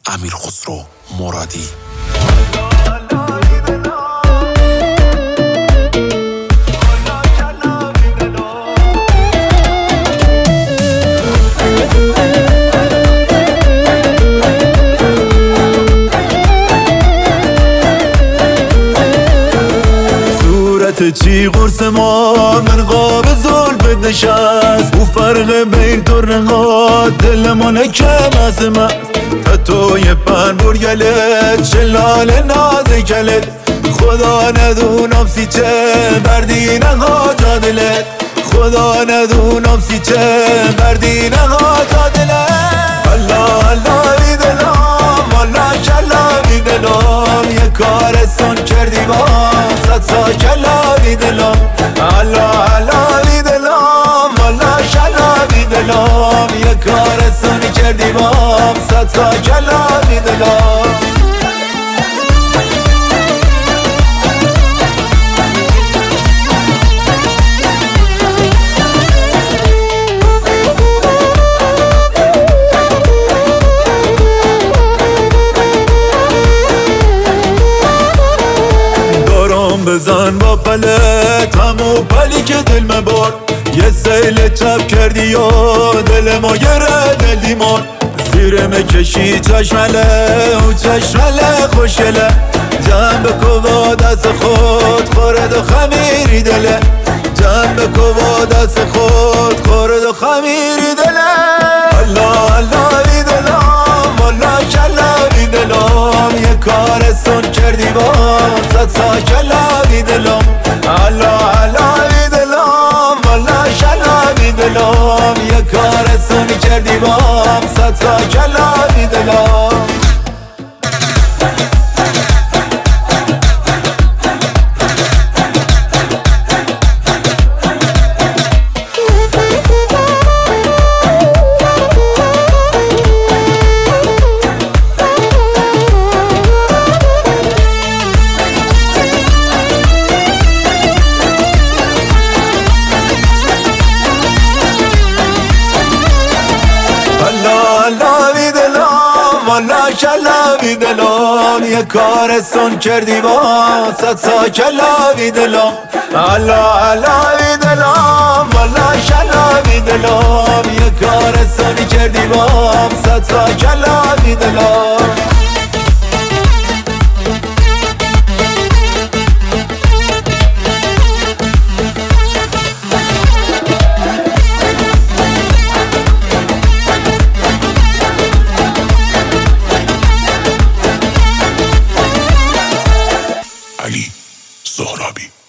امیر خسرو مرادی. چی قرص ما من قاب زلفت نشست او فرق بین تو رنقات دل ما نکم از من توی پن برگلت شلال ناز کلت خدا ندونم سی چه بردی نها جا دلت خدا ندونم سی چه بردی نها جا دلت الله الله بی دلم والله کلا بی دلم یه کارستون کردی با صد سا کلا بی دلم الله الله بی دلم والله کلا بی دلم یه کارستون کردی با صد سا کلا بی دلم بزن با پلت همو پلی که دل مبار یه سیل چپ کردی و دل ما گره دل دیمار زیر مکشی چشمله و چشمله خوشگله جنب کوا دست خود خورد و خمیری دله جنب کوا دست خود خورد و خمیری دله الله الله بی دلم والله کلا بی دلم یه کارستون کردی با صد سا کلا بی دلم الله الله بی دلم والله کلا بی دلم یه کارستون کردی با صد سا کلا بی دلم والله کلا بی دلم یه کارستون کردی با صد سا کلا بی دلم الله الله بی دلم والله کلا بی دلم یه کارستون کردی با صد سا کلا بی دلم علی زهرابی.